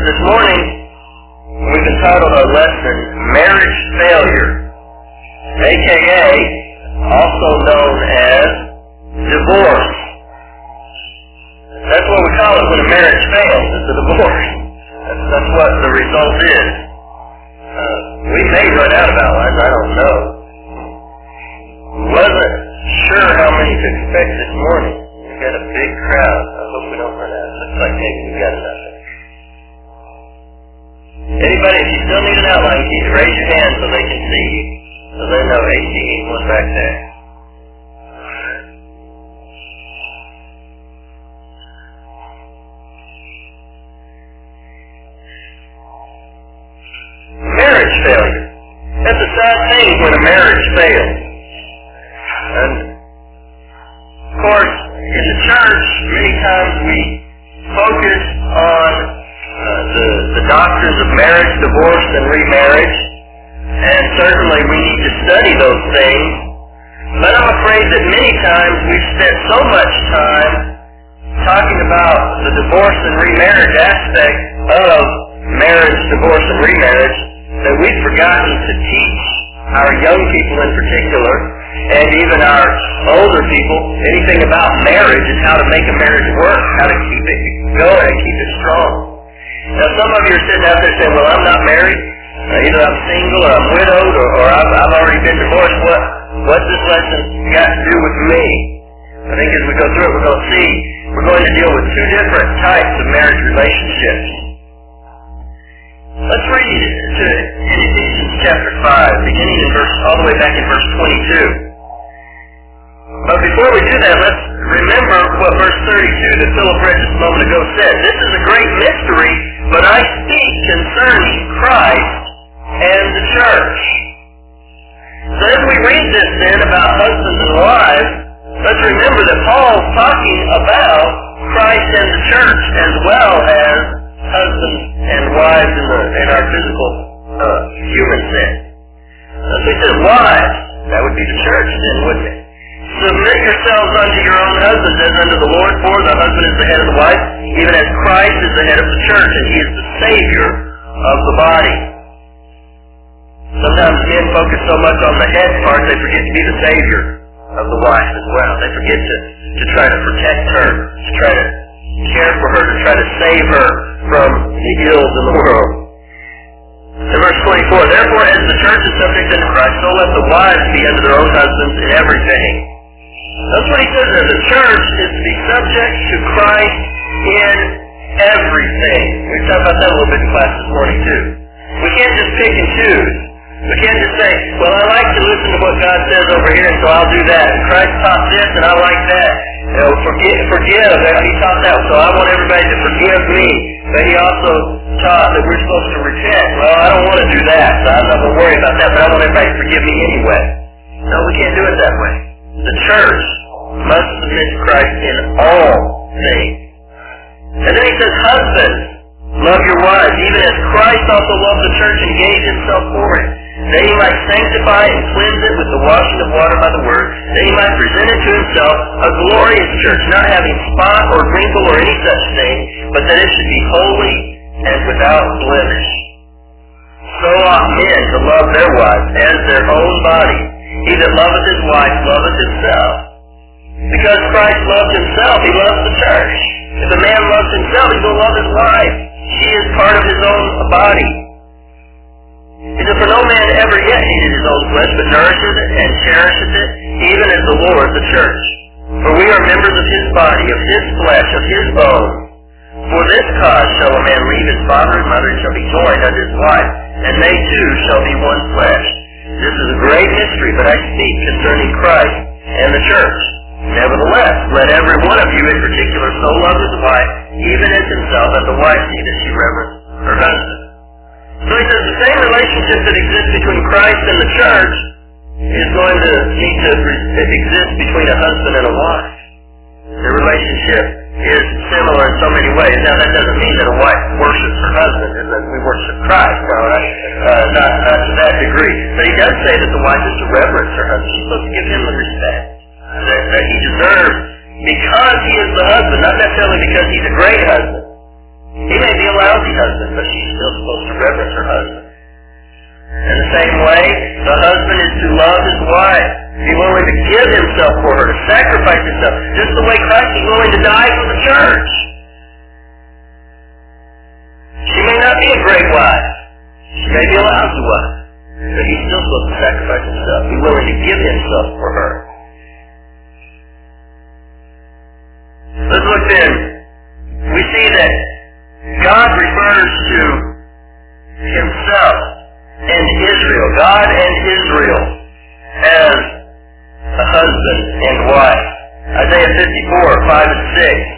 This morning, we've entitled our lesson, Marriage Failure, a.k.a. also known as divorce. That's what we call it when a marriage fails. It's a divorce. That's what the result is. We may run out of outlines. I don't know. Wasn't sure how many to expect this morning. We've got a big crowd. I hope we don't run out. Looks like maybe we've got enough. Anybody, if you still need an outline, can you raise your hand so they can see you? So they know, hey, she needs one back there. Marriage failure. That's a sad thing when a marriage fails. And, of course, in the church, many times we focus on the doctrines of marriage, divorce, and remarriage. And certainly we need to study those things. But I'm afraid that many times we've spent so much time talking about the divorce and remarriage aspect of marriage, divorce, and remarriage that we've forgotten to teach our young people in particular, and even our older people, anything about marriage and how to make a marriage work, how to keep it going and keep it strong. Now, some of you are sitting out there saying, well, I'm not married. Either I'm single or I'm widowed or I've already been divorced. What's this lesson got to do with me? I think as we go through it, we're going to see we're going to deal with two different types of marriage relationships. Let's read in Ephesians chapter 5, beginning in all the way back in verse 22. But before we do that, let's remember what verse 32 that Philip read just a moment ago said. This is a great mystery, but I speak concerning Christ and the church. So as we read this then about husbands and wives, let's remember that Paul's talking about Christ and the church as well as husbands and wives in our physical human sense. So he says, wives, that would be the church then, wouldn't it? Submit yourselves unto your own husbands as unto the Lord, for the husband is the head of the wife, even as Christ is the head of the church, and he is the Savior of the body. Sometimes men focus so much on the head part, they forget to be the Savior of the wife as well. They forget to try to protect her, to try to care for her, to try to save her from the ills in the world. In verse 24, therefore as the church is subject unto Christ, so let the wives be unto their own husbands in everything. That's what he says there. The church is to be subject to Christ in everything. We talked about that a little bit in class this morning too. We can't just pick and choose. We can't just say, well, I like to listen to what God says over here, so I'll do that. And Christ taught this, and I like that. You know, forgive. He taught that, so I want everybody to forgive me. But he also taught that we're supposed to repent. Well, I don't want to do that, so I'm not going to worry about that, but I want everybody to forgive me anyway. No, we can't do it that way. The church must submit to Christ in all things. And then he says, husbands, love your wives, even as Christ also loved the church and gave himself for it, that he might sanctify and cleanse it with the washing of water by the word, that he might present it to himself a glorious church, not having spot or wrinkle or any such thing, but that it should be holy and without blemish. So ought men to love their wives as their own body. He that loveth his wife loveth himself. Because Christ loved himself, he loves the church. If a man loves himself, he will love his wife. She is part of his own body. He said, for no man ever yet hated his own flesh, but nourishes it and cherishes it, even as the Lord the church. For we are members of his body, of his flesh, of his bone. For this cause shall a man leave his father and mother, and shall be joined unto his wife, and they two shall be one flesh. This is a great mystery, but I speak concerning Christ and the church. Nevertheless, let every one of you in particular so love his wife, even as himself, and the wife see that she reverence her husband. So he says the same relationship that exists between Christ and the church is going to need to exist between a husband and a wife. The relationship is similar in so many ways. Now that doesn't mean that a wife worships her husband and that we worship Christ. No, not to that degree. But he does say that the wife is to reverence her husband. She's supposed to give him the respect that he deserves because he is the husband, not necessarily because he's a great husband. He may be a lousy husband, but she's still supposed to reverence her husband. In the same way, the husband is to love his wife, be willing to give himself for her, to sacrifice himself, just the way Christ is willing to die for the church. She may not be a great wife. She may be a lousy wife. But he's still supposed to sacrifice himself, be willing to give himself for her. Let's look then. We see that God refers to himself and Israel, God and Israel, as a husband and wife. Isaiah 54, 5 and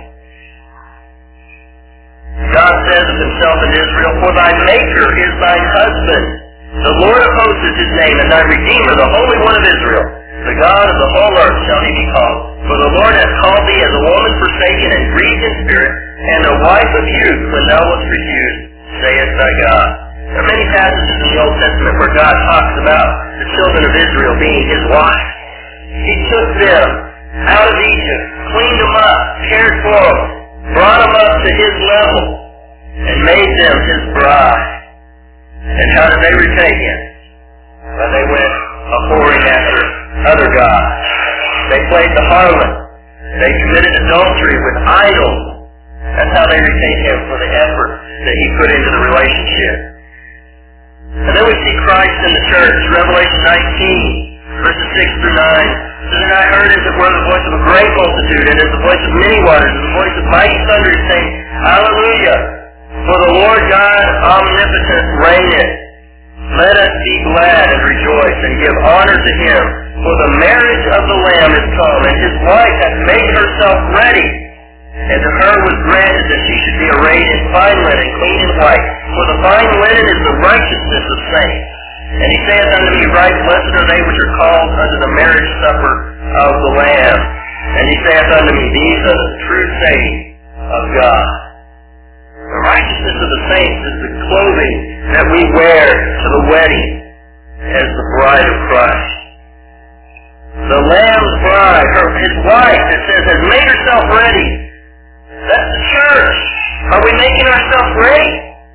6. God says of himself and Israel, "For thy Maker is thine husband. The Lord of hosts is his name, and thy Redeemer, the Holy One of Israel. The God of the whole earth shall he be called. For the Lord hath called thee as a woman forsaken and grieved in spirit, and a wife of youth when thou wast refused, saith thy God." There are many passages in the Old Testament where God talks about the children of Israel being his wife. He took them out of Egypt, cleaned them up, cared for them, brought them up to his level, and made them his bride. And how did they repay him? Well, they went a-whoring after other gods. They played the harlot. They committed adultery with idols. That's how they repaid him for the effort that he put into the relationship. And then we see Christ in the church, Revelation 19, verses 6 through 9. So then I heard as it were the voice of a great multitude, and as the voice of many waters, and the voice of mighty thunder, saying, Hallelujah! For the Lord God omnipotent reigneth. Let us be glad and rejoice, and give honor to him. For the marriage of the Lamb is come, and his wife hath made herself ready. And to her was granted that she should be arrayed in fine linen, clean and white. For the fine linen is the righteousness of saints. And he saith unto me, Right, blessed are they which are called unto the marriage supper of the Lamb. And he saith unto me, These are the true sayings of God. The righteousness of the saints is the clothing that we wear to the wedding as the bride of Christ. The Lamb's bride, his wife, it says, has made herself ready. That's the church. Are we making ourselves ready?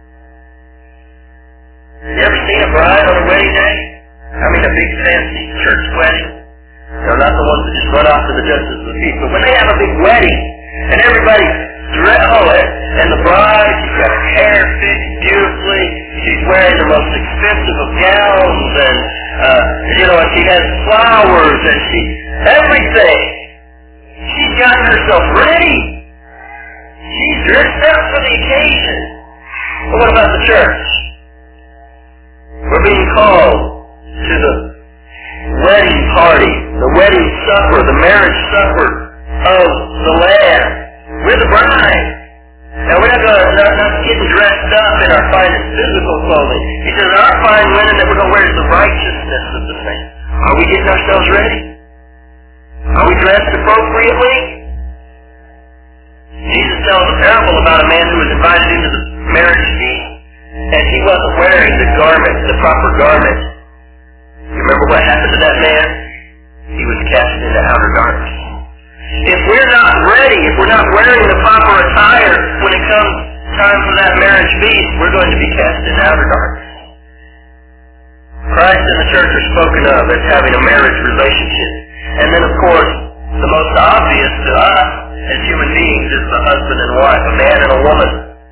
You ever seen a bride on a wedding day? I mean a big fancy church wedding. They're not the ones that just run off to the justice of the peace. But when they have a big wedding, and everybody's dressed, and the bride, she's got her hair fixed beautifully, she's wearing the most expensive of gowns, and and she has flowers, and everything. She's gotten herself ready. She's dressed up for the occasion. But what about the church? We're being called to the wedding party, the wedding supper, the marriage supper of the Lamb. We're the bride. Now we're not getting dressed up in our finest physical clothing. He says our fine linen that we're going to wear is the righteousness of the saints. Are we getting ourselves ready? Are we dressed appropriately? Jesus tells a parable about a man who was invited into the marriage feast, and he wasn't wearing the proper garment. You remember what happened to that man? He was cast into outer darkness. If we're not ready, if we're not wearing the proper attire when it comes time for that marriage feast, we're going to be cast into outer darkness. Christ and the church are spoken of as having a marriage relationship. And then, of course, the most obvious to us as human beings is the husband and wife, a man and a woman.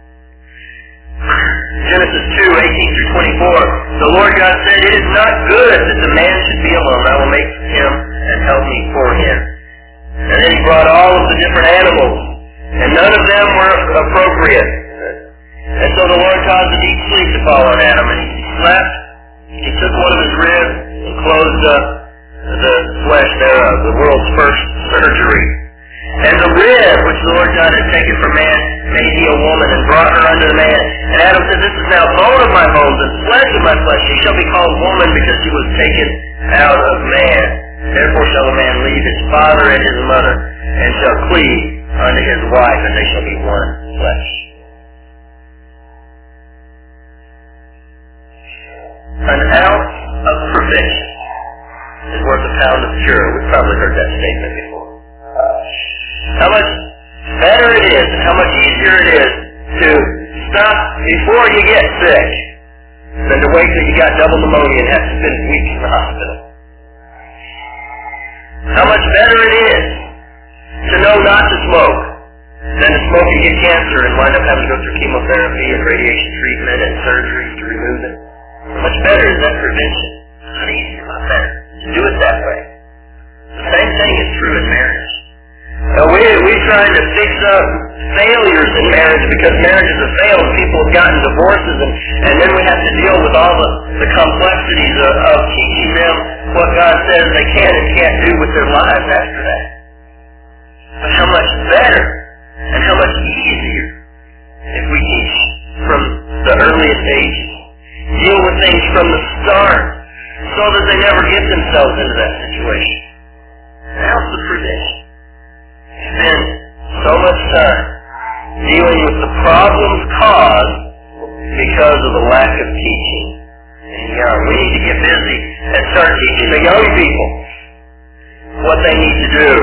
Genesis 2, 18 through 24, the Lord God said, It is not good that the man should be alone. I will make him and help me for him. And then he brought all of the different animals, and none of them were appropriate. And so the Lord caused a deep sleep to fall on Adam, and he slept. He took one of his ribs and closed up the flesh thereof, the world's first surgery. And the rib which the Lord God had taken from man made he a woman and brought her unto the man. And Adam said, This is now bone of my bones and flesh of my flesh. She shall be called woman because she was taken out of man. Therefore shall a man leave his father and his mother, and shall cleave unto his wife, and they shall be one flesh. An ounce of perfection is worth a pound of cure. We've probably heard that statement before. How much better it is, and how much easier it is to stuff before you get sick than to wait till you got double pneumonia and have to spend weeks in the hospital. How much better it is to know not to smoke than to smoke and get cancer and wind up having to go through chemotherapy and radiation treatment and surgery to remove it. How much better is that prevention? It's not easy, a lot better to do it that way. The same thing is true in marriage. We're trying to fix up failures in marriage because marriages have failed. People have gotten divorces, and then we have to deal with all the complexities of teaching them what God says they can and can't do with their lives after that. But how much better and how much easier if we teach from the earliest ages, deal with things from the start so that they never get themselves into that situation. How's the prevention? Spend so much time dealing with the problems caused because of the lack of teaching. And we need to get busy and start teaching the young people what they need to do.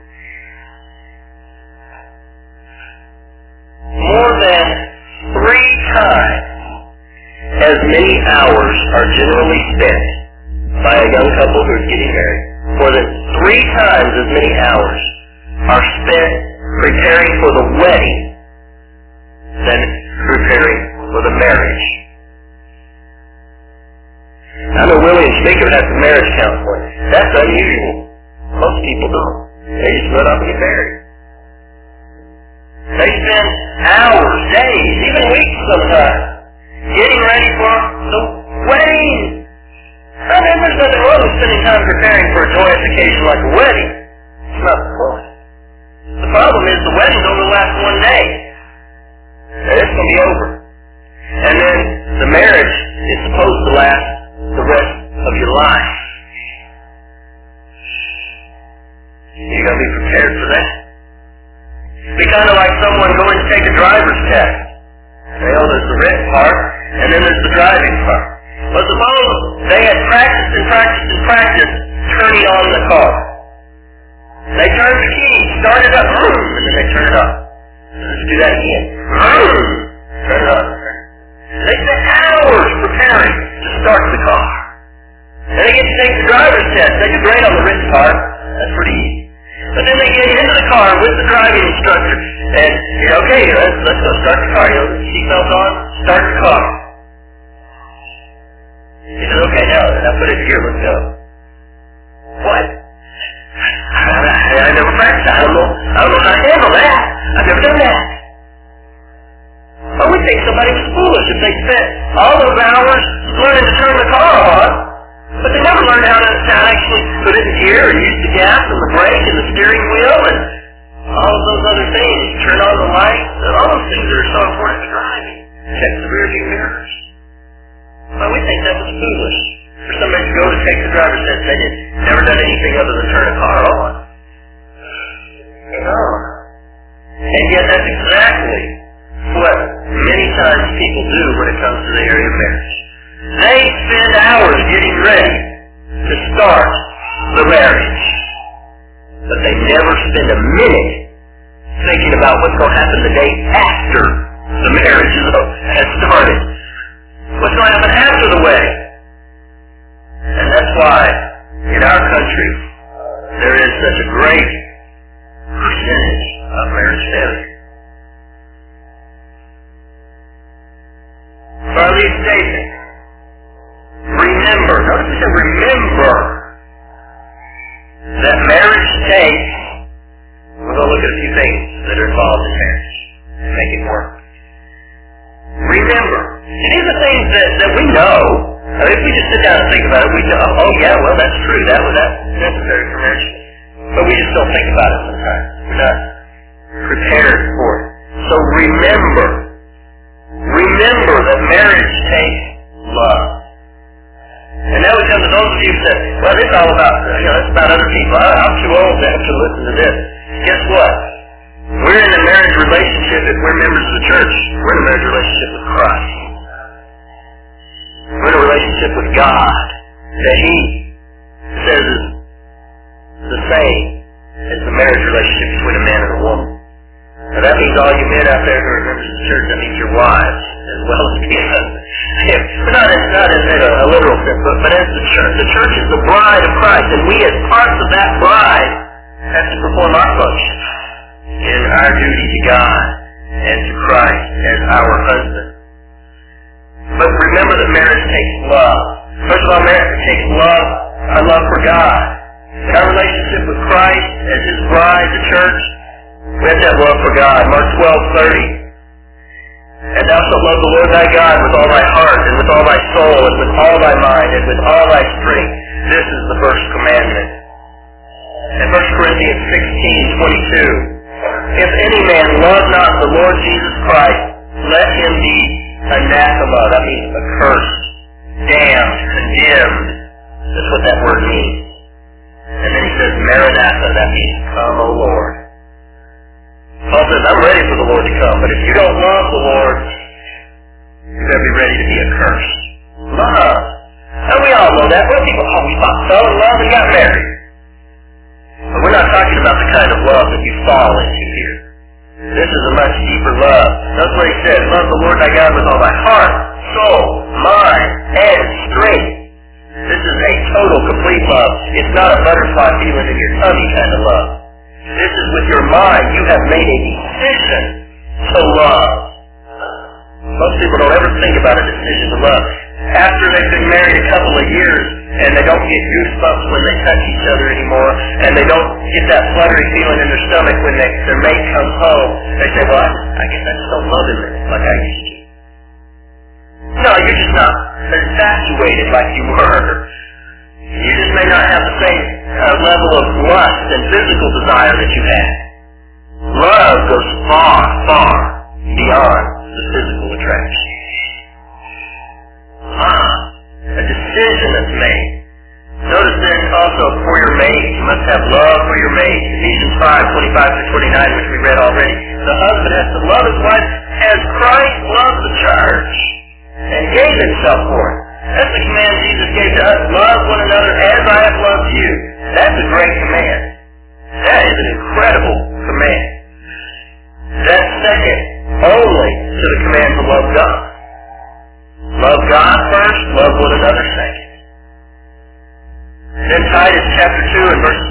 More than 3 times as many hours are generally spent by a young couple who is getting married. More than 3 times as many hours are spent preparing for the wedding than preparing for the marriage. I know William Schmicker has some marriage counseling. That's unusual. Most people don't. They just run up and get married. They spend hours, days, even weeks sometimes, getting ready for the wedding. I mean, there's nothing wrong with spending time preparing for a joyous occasion like a wedding. It's not the point. The problem is the wedding's only last 1 day. And it's going to be over. And then the marriage is supposed to last the rest of your life. You've got to be prepared for that. It'd be kind of like someone going to take a driver's test. There's the written part, and then there's the driving part. Well, suppose they had practiced and practiced and practiced turning on the car. They turned the key, started up, and then they turn it off. Let's do that again. Turn it on. They spent hours preparing to start the car. Then they get to take the driver's test. They do great on the written part. That's pretty easy. But then they get into the car with the driving instructor, and okay, let's go start the car. Seatbelt on, start the car. He says, okay, now put it in gear, let's go. What? I never practiced. I don't know how to handle that. I've never done that. I would think somebody was foolish if they spent all those hours learning to turn the car on, but they never learned how to actually put it in gear and use the gas and the brake and the steering wheel and all of those other things. Turn on the lights and all those things that are so important to driving. Check the rear view mirrors. Well, we think that was foolish for somebody to go to take the driver's test. They had never done anything other than turn a car on. And yet that's exactly what many times people do when it comes to the area of marriage. They spend hours getting ready to start the marriage. But they never spend a minute thinking about what's going to happen the day after the marriage has started. What's going to happen after the wedding? And that's why in our country there is such a great percentage of marriage failure. So I leave statement. Remember, notice it said remember that marriage takes, we're going to look at a few things that are involved in marriage and make it work. Remember, and these are things that we know. I mean, if we just sit down and think about it, we know, oh yeah, well that's true, that's necessary for marriage. But we just don't think about it sometimes. We're not prepared for it. So remember that marriage takes love. And that would come to those of you who said, well, this is all about, it's about other people. I'm too old to have to listen to this. Guess what? We're in a marriage relationship if we're members of the church. We're in a marriage relationship with Christ. We're in a relationship with God that He says is the same as the marriage relationship between a man and a woman. Now that means all you men out there who are members of the church, that means your wives as well as being husbands. Not in a literal sense, but as the church. The church is the bride of Christ, and we as parts of that bride have to perform our function in our duty to God and to Christ as our husband. But remember that marriage takes love. First of all, marriage takes love, our love for God. In our relationship with Christ as His bride, the church, we have to have love for God. Mark 12:30. And thou shalt love the Lord thy God with all thy heart, and with all thy soul, and with all thy mind, and with all thy strength. This is the first commandment. In 1 Corinthians 16:22, if any man love not the Lord Jesus Christ, let him be anathema. That means accursed, damned, condemned. That's what that word means. And then he says, Maranatha. That means, come, O Lord. Paul says, I'm ready for the Lord to come, but if you don't love the Lord, you better be ready to be accursed. Love. And we all know that. When people fell in love and got married. But we're not talking about the kind of love that you fall into here. This is a much deeper love. That's what he said. Love the Lord thy God with all thy heart, soul, mind, and strength. This is a total, complete love. It's not a butterfly feeling in your tummy kind of love. This is with your mind. You have made a decision to love. Most people don't ever think about a decision to love. After they've been married a couple of years and they don't get goosebumps when they touch each other anymore, and they don't get that fluttery feeling in their stomach when their mate comes home, they say, well, I guess I just don't love him like I used to. No, you're just not infatuated like you were. You just may not have the same level of lust and physical desire that you had. Love goes far, far beyond the physical attraction. A decision that's made. Notice then also for your mate. You must have love for your mate. Ephesians 5:25-29, which we read already. The husband has to love his wife as Christ loved the church and gave himself for it. That's the command Jesus gave to us. Love one another as I have loved you. That's a great command. That is an incredible command. That's second only to the command to love God. Love God first, love one another second. Then Titus chapter 2 and verses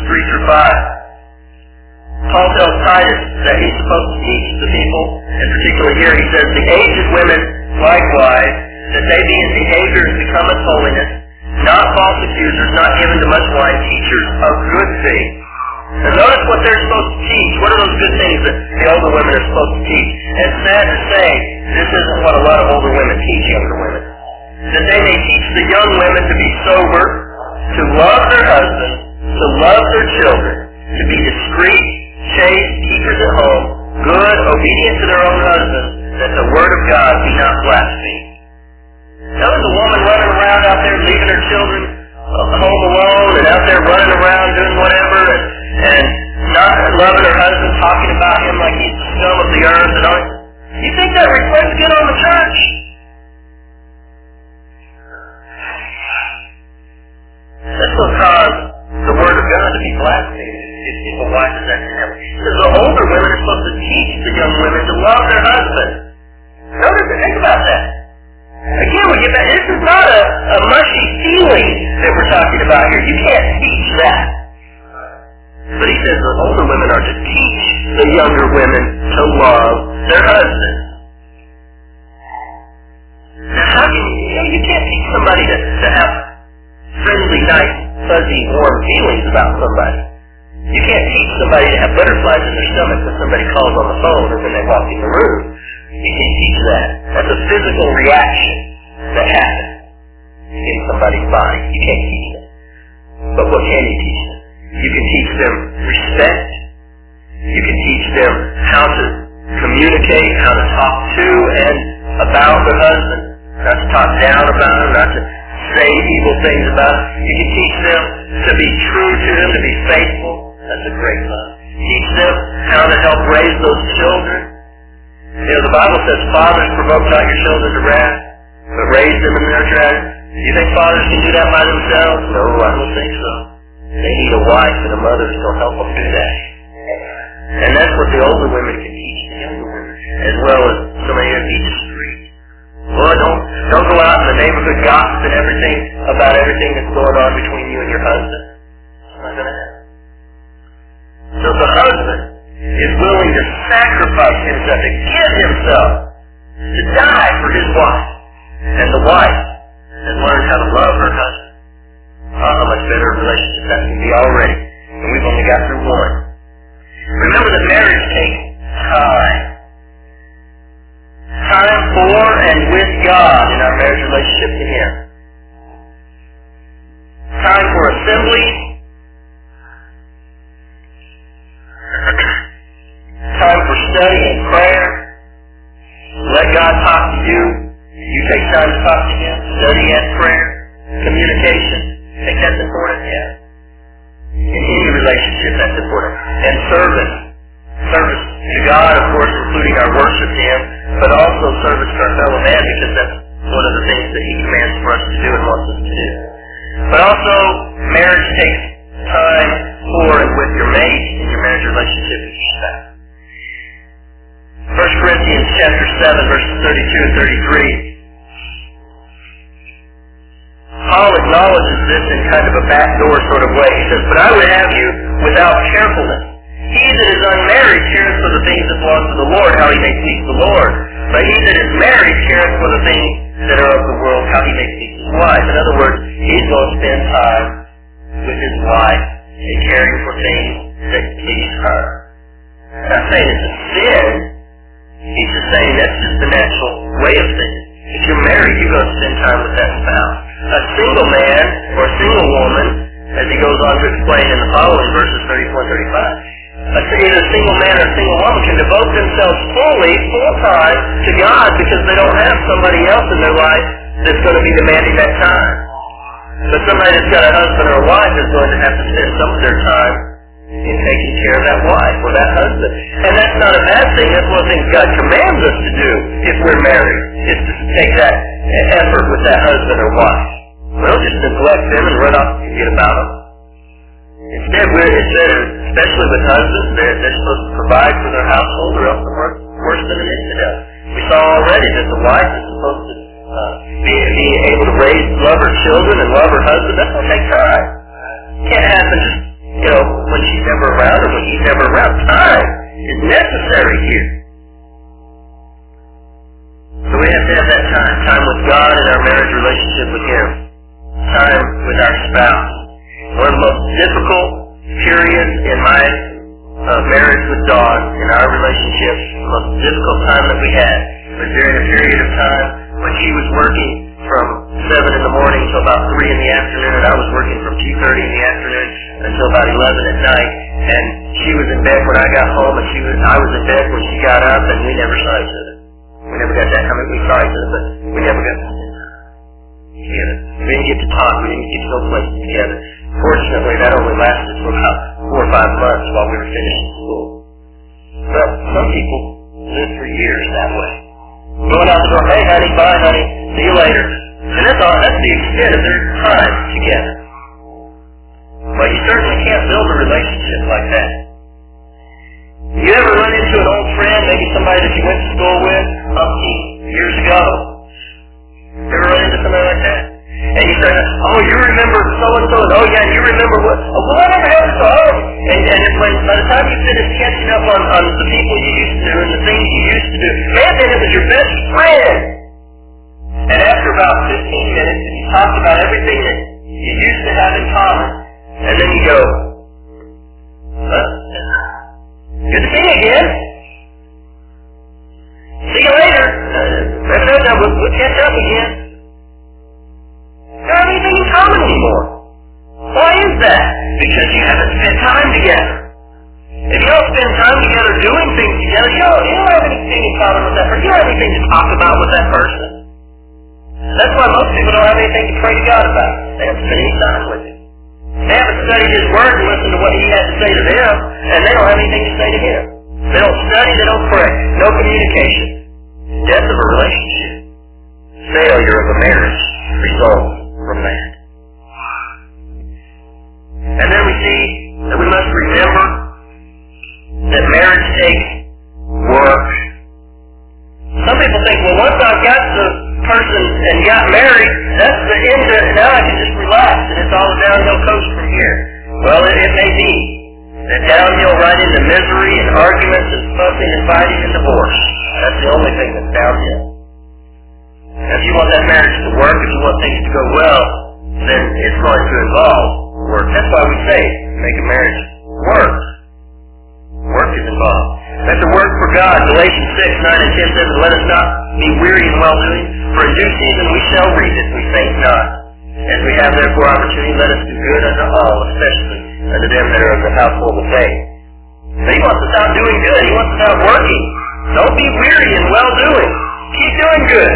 3-5. Paul tells Titus that he's supposed to teach the people, in particular here he says, the aged women likewise, that they be in behavior as becometh holiness, not false accusers, not given to much wine, teachers of good things. And notice what they're supposed to teach. What are those good things that the older women are supposed to teach? And sad to say, this isn't what a lot of older women teach younger women. That they may teach the young women to be sober, to love their husbands, to love their children, to be discreet, chaste, keepers at home, good, obedient to their own husbands, that the word of God be not blasphemed. Now there's a woman running around out there leaving her children home alone and out there running around doing whatever and not loving her husband, talking about him like he's the scum of the earth and all. You think that reflects good on the church? That's going to cause the word of God to be blasphemed if a wife is acting that way. Because the older women are supposed to teach the young women to love their husband. Notice, think about that. Again, we get back, this is not a mushy feeling that we're talking about here. You can't teach that. But he says the older women are to teach the younger women to love their husbands. Now, how can you can't teach somebody to have friendly, nice, fuzzy, warm feelings about somebody. You can't teach somebody to have butterflies in their stomach when somebody calls on the phone or when they walk in the room. You can't teach that. That's a physical reaction that happens in somebody's body. You can't teach that. But what can you teach them? You can teach them respect. You can teach them how to communicate, how to talk to and about their husband. Not to talk down about him, not to say evil things about him. You can teach them to be true to him, to be faithful. That's a great love. Teach them how to help raise those children. You know, the Bible says, fathers, provoke not your children to wrath, but raise them in their training. Do you think fathers can do that by themselves? No, I don't think so. They need a wife and a mother to help them do that. And that's what the older women can teach the as well as so many of you disagree. Well, don't go out in the neighborhood gossiping everything about everything that's going on between you and your husband. It's not going to happen. So the husband is willing to sacrifice himself, to give himself, to die for his wife. And the wife has learned how to love her husband. How much better a relationship that can be already. And we've only got through one. Remember that marriage takes time. Time for and with God in our marriage relationship to Him. Time for assembly. Time for study and prayer. Let God talk to you. You take time to talk to Him. Study and prayer. Communication. I think that's important, yeah. In any relationship, that's important. And service. Service to God, of course, including our worship to Him, but also service to our fellow man, because that's one of the things that He commands for us to do and wants us to do. But also, marriage takes time for and with your mate in your marriage relationship with your spouse. 1 Corinthians chapter 7, verses 32 and 33. Paul acknowledges this in kind of a backdoor sort of way. He says, "But I would have you without carefulness. He that is unmarried careth for the things that belong to the Lord, how he may please the Lord. But he that is married careth for the things that are of the world, how he may please his wife." In other words, he's going to spend time with his wife and caring for things that please her. I'm not saying it's a sin. He's just saying that's just the natural way of things. If you're married, you're going to spend time with that spouse. A single man or a single woman, as he goes on to explain in the following verses 34 and 35, either a single man or a single woman can devote themselves fully, full time to God because they don't have somebody else in their life that's going to be demanding that time. But somebody that's got a husband or a wife is going to have to spend some of their time in taking care of that wife or that husband. And that's not a bad thing. That's one of the things God commands us to do if we're married, is to take that effort with that husband or wife. We don't just neglect them and run off and forget about them. Instead, especially with husbands, they're supposed to provide for their household, or else they're worse than an infidel. We saw already that the wife is supposed to be able to love her children and love her husband. That's going to take time. It can't happen just, when she's never around or when he's never around. Time is necessary here. So we have to have that time with God in our marriage relationship with Him. Time with our spouse. One of the most difficult periods in my marriage with Dawn, in our relationship, the most difficult time that we had was during a period of time when she was working from 7 in the morning till about 3 in the afternoon, and I was working from 2:30 in the afternoon until about 11 at night. And she was in bed when I got home, and I was in bed when she got up, and we never saw each other. We never got that. We saw each other, but we never got to spend time together. We didn't get to talk. We didn't get to go places together. Fortunately, that only lasted for about 4 or 5 months while we were finishing school. But some people live for years that way. Going out the door, "Hey, honey, bye, honey, see you later." And that's the extent of their time together. But you certainly can't build a relationship like that. You ever run into an old friend, maybe somebody that you went to school with years ago? You ever run into somebody like that? And you say, "Oh, you remember so-and-so, and oh yeah, you remember what, well, whatever happened to us." And by the time you finish catching up on the people you used to and the things you used to do, man, then it was your best friend. And after about 15 minutes, and you talked about everything that you used to have in common, and then you go, "Good to see you again. See you later. We'll catch up again." You don't have anything in common anymore. Why is that? Because you haven't spent time together. If you don't spend time together doing things together, you don't have anything in common with that person. You don't have anything to talk about with that person. That's why most people don't have anything to pray to God about. They haven't spent any time with Him. They haven't studied His Word and listened to what He had to say to them, and they don't have anything to say to Him. They don't study, they don't pray. No communication. Death of a relationship. Failure of a marriage results from that. And then we see that we must remember that marriage takes work. and got married, that's the end of it. Now I can just relax and it's all a downhill coast from here. Well, it may be that downhill right into misery and arguments and fussing and fighting and divorce. That's the only thing that's downhill. If you want that marriage to work, if you want things to go well, then it's going to involve work. That's why we say, make a marriage work. Work is involved. Let the work for God. Galatians 6, 9, and 10 says, let us not be weary in well-doing, for in due season we shall reap if we faint not. As we have therefore opportunity, let us do good unto all, especially unto them that are of the household of faith. So he wants us out doing good. He wants us out working. Don't be weary in well-doing. Keep doing good.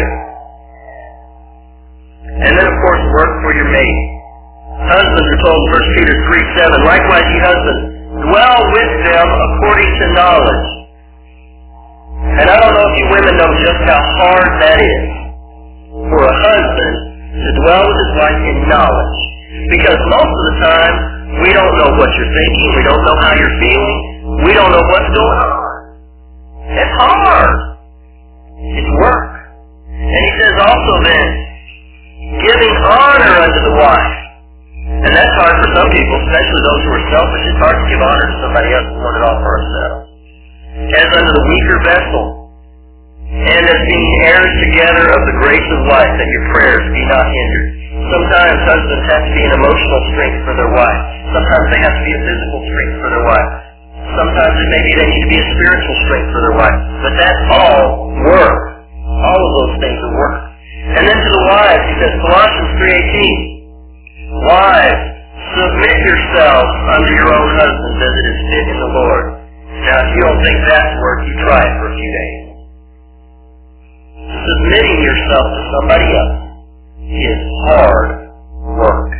And then, of course, work for your mate. Husbands are told in 1 Peter 3:7, likewise, ye husbands, dwell with them according to knowledge. And I don't know if you women know just how hard that is for a husband to dwell with his wife in knowledge. Because most of the time, we don't know what you're thinking, we don't know how you're feeling, we don't know what's going on. It's hard. It's work. And he says also then, giving honor unto the wife. And that's hard for some people, especially those who are selfish. It's hard to give honor to somebody else and want it all for ourselves. As unto the weaker vessel, and as being heirs together of the grace of life, that your prayers be not hindered. Sometimes husbands have to be an emotional strength for their wife. Sometimes they have to be a physical strength for their wife. Sometimes it may be they need to be a spiritual strength for their wife. But that's all work. All of those things are work. And then to the wives, he says, Colossians 3:18, wives, submit yourselves unto your own husbands as it is fit in the Lord. Now, if you don't think that's work, you try it for a few days. Submitting yourself to somebody else is hard work.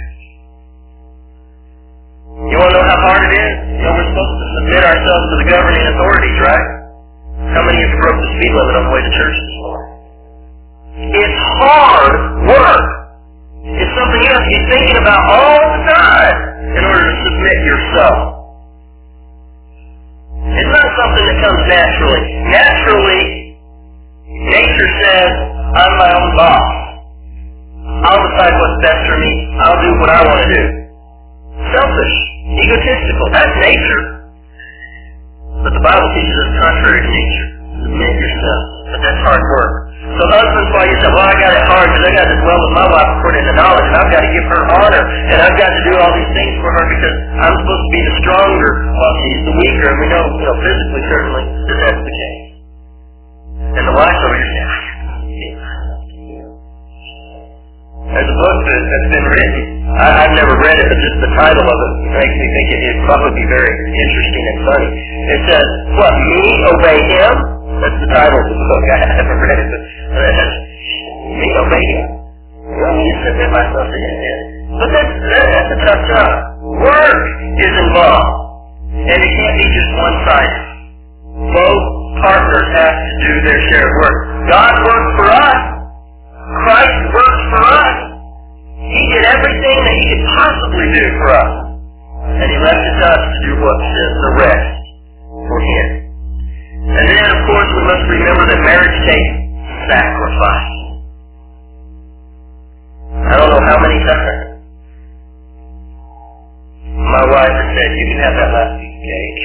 You want to know how hard it is? You know, we're supposed to submit ourselves to the governing authorities, right? How many of you broke the speed limit on the way to church this morning? It's hard work. It's something you have to be thinking about all the time in order to submit yourself. It's not something that comes naturally. Naturally, nature says, I'm my own boss. I'll decide what's best for me. I'll do what I want to do. Selfish, egotistical, that's nature. But the Bible teaches us contrary to nature. Submit yourself. But that's hard work. So husbands, while you say, well, I got it hard because I got to dwell with my wife according to knowledge, and I've got to give her honor, and I've got to do all these things for her because I'm supposed to be the stronger while she's the weaker. And we know physically, certainly, that that's the case. And the wife's over here saying, there's a book that's been written. I've never read it, but just the title of it makes me think it'd probably be very interesting and funny. It says, what, me obey him? That's the title of the book. I haven't read it, but me obey him. Well, you submit myself to him. But that's a tough job. Work is involved. And it can't be just one-sided. Both partners have to do their share of work. God works for us. Christ works for us. He did everything that he could possibly do for us. And he left it to us to do what the rest for him. And then, of course, we must remember that marriage takes sacrifice. I don't know how many times my wife has said, you can have that last piece of cake.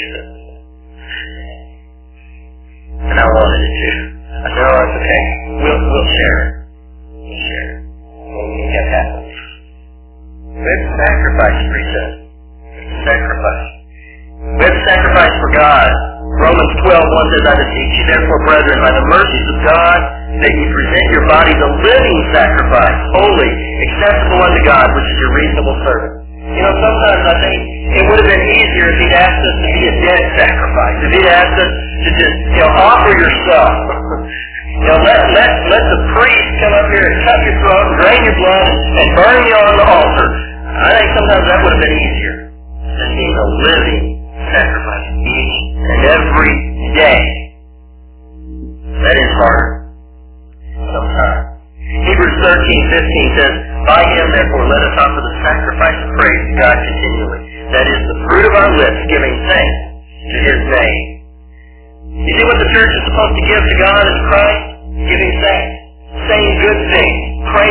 And I wanted it too. I said, oh, it's okay. We'll share it. We'll share it. And we kept happening. It's a sacrifice, precept. It's a sacrifice. We have to sacrifice for God. Romans 12:1 says, I beseech you therefore, brethren, by the mercies of God, that you present your bodies a living sacrifice, holy, acceptable unto God, which is your reasonable service. Sometimes I think it would have been easier if he'd asked us to be a dead sacrifice. If he'd asked us to just, offer yourself. Let the priest come up here and cut your throat and drain your blood and burn you on the altar. I think sometimes that would have been easier than being a living sacrifice each and every day. That is hard. Sometimes. Hebrews 13:15 says, by him therefore let us offer the sacrifice of praise to God continually. That is the fruit of our lips, giving thanks to his name. You see what the church is supposed to give to God in Christ? Giving thanks. Saying good things.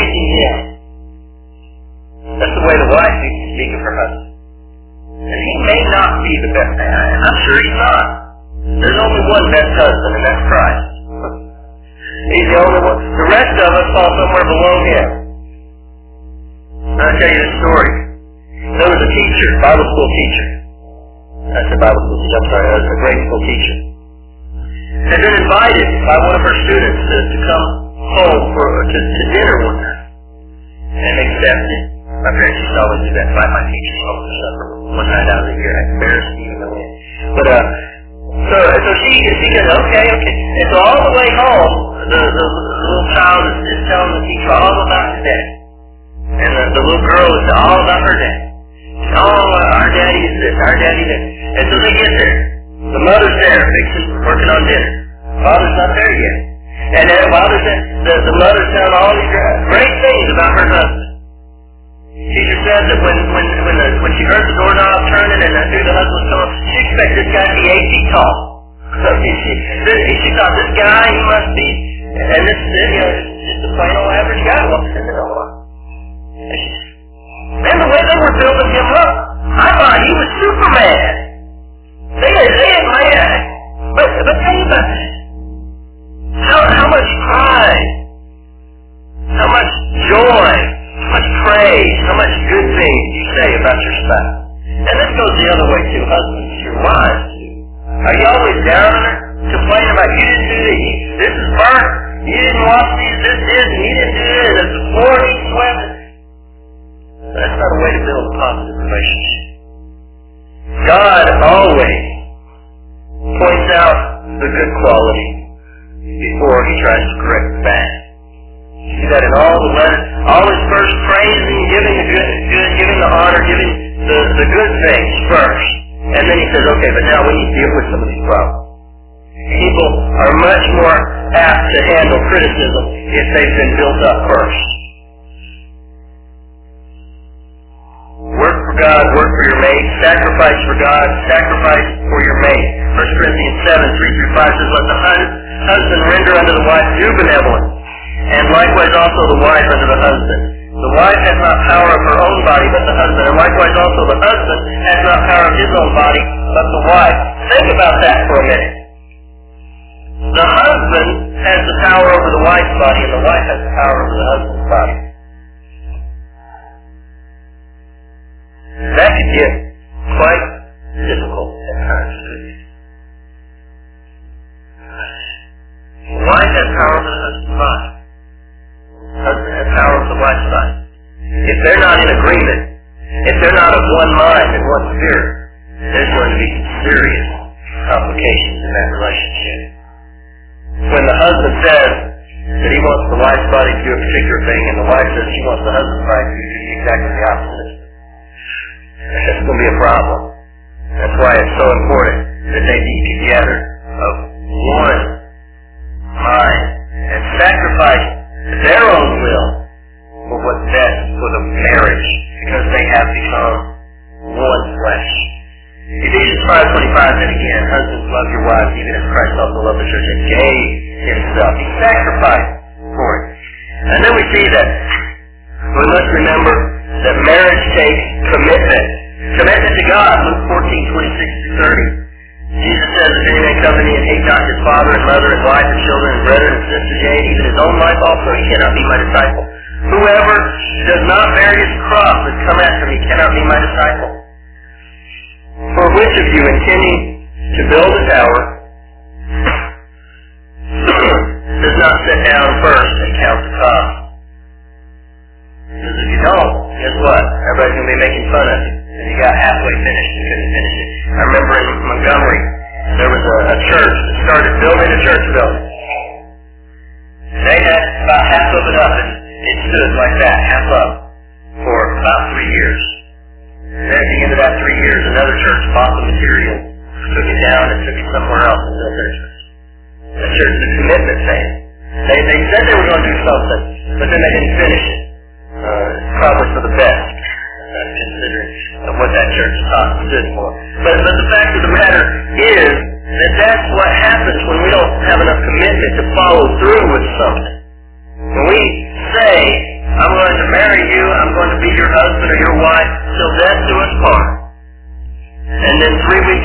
the best man? I'm sure he's not. There's only one best husband, and that's Christ. He's the only one. The rest of us fall somewhere below him. I'll tell you this story. There was a teacher, Bible school teacher. I said Bible school teacher, I'm sorry, a grade school teacher. Had been invited by one of her students to come home to dinner one night. And accepted. My parents used to always do that, invite my teachers home for supper one night out of the year. I embarrassed even though it. But so she goes, okay. And so all the way home, the little child is telling the teacher all about his dad. And the little girl is all about her dad. Our daddy is this, our daddy that. And so they get there. The mother's there, working on dinner. Father's not there yet. And then while the mother's telling all these great things about her husband. Teacher said that when she heard the doorknob turning and knew the husband was coming, she expected this guy to be 8 feet tall. She thought this guy, he must be, and this is just a plain old average guy walking in the door. And the way they were building him up, I thought he was Superman. They had man. But think about that. How much pride, how much joy, how much praise, how much good things you say about your spouse. And this goes the other way too, husbands to your wives too. Are you always down on her, complaining about you didn't do this is burnt, you didn't wash these, this is, and you didn't do this, and the floor needs swept. That's not a way to build a positive relationship. God always points out the good quality before he tries to correct the bad. You see that in all the letters, always first praising, giving the good, giving the honor, giving the good things first. And then he says, okay, but now we need to deal with some of these problems. People are much more apt to handle criticism if they've been built up first. Work for God, work for your mate, sacrifice for God, sacrifice for your mate. 1 Corinthians 7:3-5 says, let the husband render unto the wife due benevolence, and likewise also the wife unto the husband. The wife has not power of her own body, but the husband, and likewise also the husband has not power of his own body, but the wife. Think about that for a minute. The husband has the power over the wife's body, and the wife has the power over the husband's body. That could get quite difficult at times, couldn't it? The wife has power over the husband's body. The husband has power over the wife's body. If they're not in agreement, if they're not of one mind and one spirit, there's going to be some serious complications in that relationship. When the husband says that he wants the wife's body to do a particular thing, and the wife says she wants the husband's body to do exactly the opposite, that's going to be a problem. That's why it's so important that they be together of one mind and sacrifice their own will for what's best for the marriage, because they have become one flesh. Ephesians 5:25 said again, husbands, love your wives even as Christ also loved the church and gave himself. He sacrificed for it. And then we see that we must remember that marriage takes commitment. Commitment to God, Luke 14:26-30. Jesus says, if any man come to me and hate not his father and mother and wife and children and brethren and sisters, yea, even his own life also, he cannot be my disciple. Whoever does not bear his cross and come after me cannot be my disciple. For which of you, intending to build a tower, does not sit down first and count the cost? Because if you don't, guess what? Everybody's going to be making fun of you. And you got halfway finished and couldn't finish it. I remember in Montgomery, there was a church that started building a church building. They had about half of it up, and it stood like that, half up, for about 3 years. Then at the end of that 3 years, another church bought the material, took it down, and took it somewhere else and built their church. The church is a commitment thing. They said they were going to do something, but then they didn't finish it. Probably for the best, considering what that church stood for. But the fact of the matter is that that's what happens when we don't have enough commitment to follow through with something. When we say, I'm going to marry you, I'm going to be your husband or your wife till death do us part. And then 3 weeks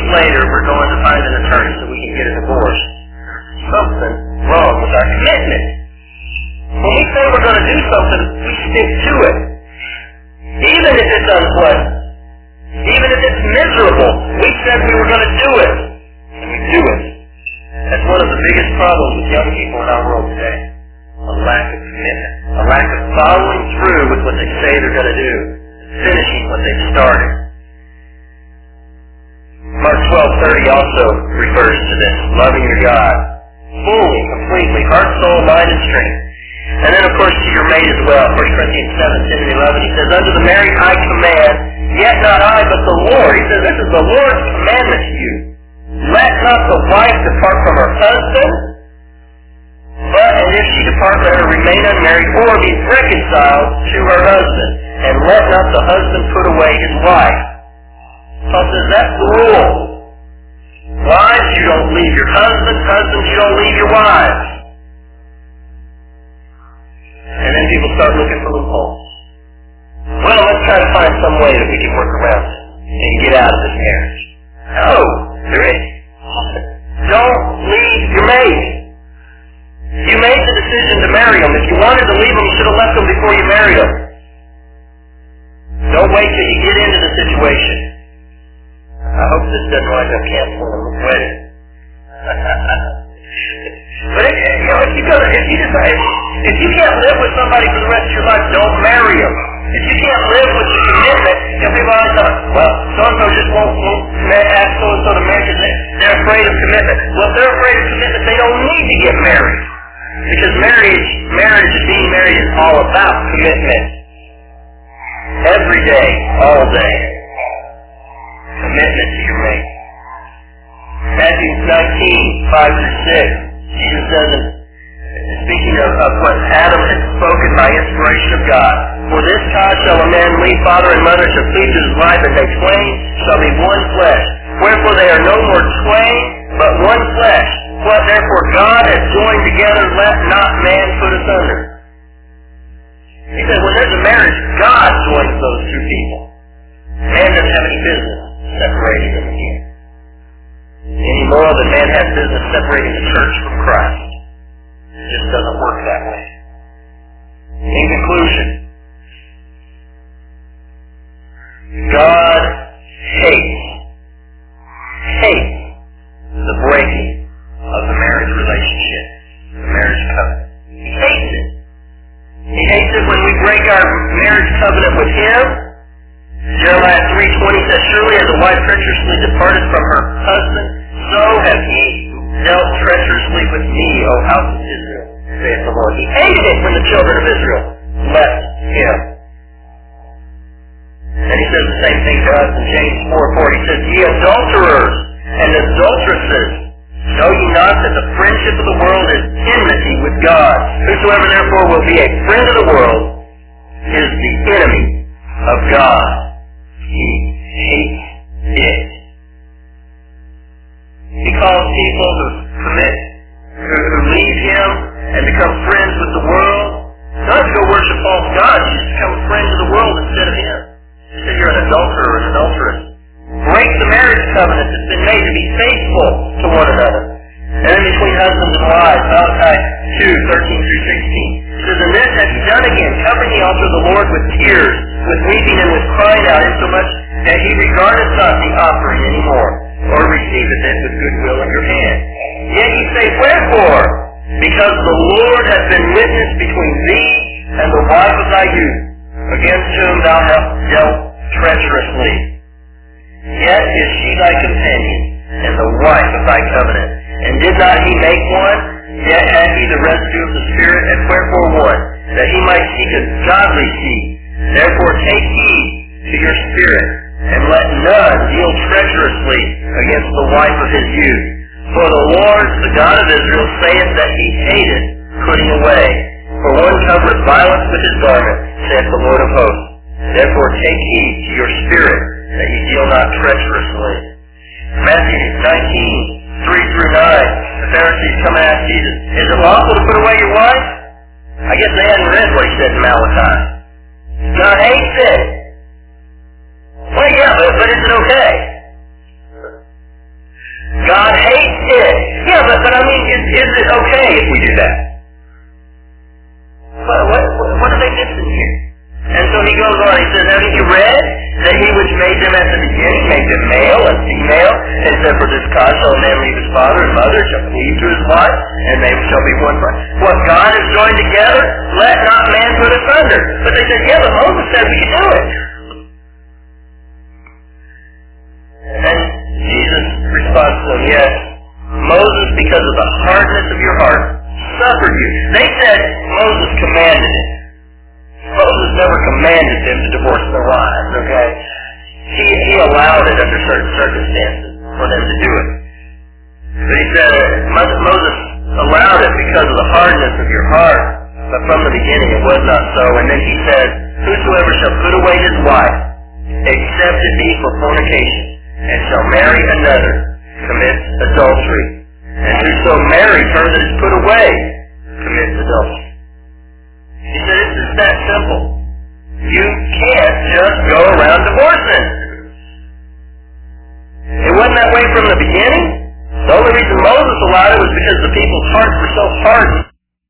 do something, we stick to it. Even if it's unpleasant. Even if it's miserable. We said we were going to do it. And we do it. That's one of the biggest problems with young people in our world today. A lack of commitment. A lack of following through with what they say they're going to do. Finishing what they've started. Mark 12:30 also refers to this. Loving your God. Fully, completely. Heart, soul, mind, and strength. And then, of course, to your mate as well. 1 Corinthians 7:10 and 11. He says, unto the married I command, yet not I, but the Lord. He says, this is the Lord's commandment to you. Let not the wife depart from her husband, but and if she depart, let her remain unmarried, or be reconciled to her husband. And let not the husband put away his wife. Paul says, that's the rule. Wives, you don't leave your husbands. Husbands, you don't leave your wives. And then people start looking for loopholes. Well, let's try to find some way that we can work around it and get out of this marriage. No, there is. Don't leave your mate. You made the decision to marry him. If you wanted to leave him, you should have left him before you married him. Don't wait till you get into the situation. I hope this doesn't wind up canceling the wedding. But if you can't live with somebody for the rest of your life, don't marry him. If you can't live with the commitment, people always thought, well, so-and-so just won't ask so-and-so to marry because they're afraid of commitment. Well, if they're afraid of commitment, they don't need to get married. Because marriage and being married is all about commitment. Every day, all day. Commitment to your mate. Matthew 19:5-6. Jesus says, speaking of what Adam had spoken by inspiration of God, for this cause shall a man leave father and mother, shall cleave to his wife, and they twain shall be one flesh. Wherefore they are no more twain, but one flesh. What therefore God has joined together, let not man put asunder. He said, when there's a marriage, God joins those two people. Man doesn't have any business separating them again. Any more than man has business separating the church from Christ. It just doesn't work that way. In conclusion, God hates the breaking of the marriage relationship, the marriage covenant. He hates it. He hates it when we break our marriage covenant with Him. Jeremiah 3:20 says, surely as a wife treacherously departed from her husband, so have ye dealt treacherously with me, O house of Israel, saith the Lord. He hated it when the children of Israel left Him. And He says the same thing to us in James 4:4. He says, ye adulterers and adulteresses, know ye not that the friendship of the world is enmity with God? Whosoever therefore will be a friend of the world is the enemy of God. He hates it. He calls people who commit, who leave Him and become friends with the world, not to go worship false gods, you just become a friend of the world instead of Him. He said you're an adulterer or an adulteress. Break the marriage covenant that's been made to be faithful to one another. And then between husbands and wives, Malachi 2:13-16. He says, and this have ye done again, covering the altar of the Lord with tears, with weeping and with crying out, insomuch that He regardeth not the offering any more, or receiveth it with goodwill in your hand. Yet ye say, wherefore? Because the Lord hath been witness between thee and the wife of thy youth, against whom thou hast dealt treacherously. Yet is she thy companion, and the wife of thy covenant. And did not He make one? Yet had He the residue of the Spirit, and wherefore one? That He might seek a godly seed. Therefore take heed to your spirit, and let none deal treacherously against the wife of his youth. For the Lord, the God of Israel, saith that He hateth putting away. For one covereth violence with his garment, saith the Lord of hosts. Therefore take heed to your spirit, that ye deal not treacherously. Matthew 19:3-9. The Pharisees come and ask Jesus, is it lawful to put away your wife? I guess they hadn't read what He said in Malachi. God hates it. Well, yeah, but is it okay? God hates it. Yeah, but I mean, is it okay if we do that? What this cause shall a man leave his father and mother, shall cleave to his wife, and they shall be one flesh. What God has joined together, let not man put asunder. But they said, yeah, but Moses said we could do it. And Jesus responds to them, yes, Moses, because of the hardness of your heart, suffered you. They said Moses commanded it. Moses never commanded them to divorce their wives, okay? He allowed it under certain circumstances for them to do it. But he said Moses allowed it because of the hardness of your heart. But from the beginning it was not so. And then he says, whosoever shall put away his wife, except it be for fornication, and shall marry another, commits adultery. And whoso marries her that is put away, commits adultery. He said it's just that simple. You can't just go around divorcing. It wasn't that way from the beginning. The only reason Moses allowed it was because the people's hearts were so hardened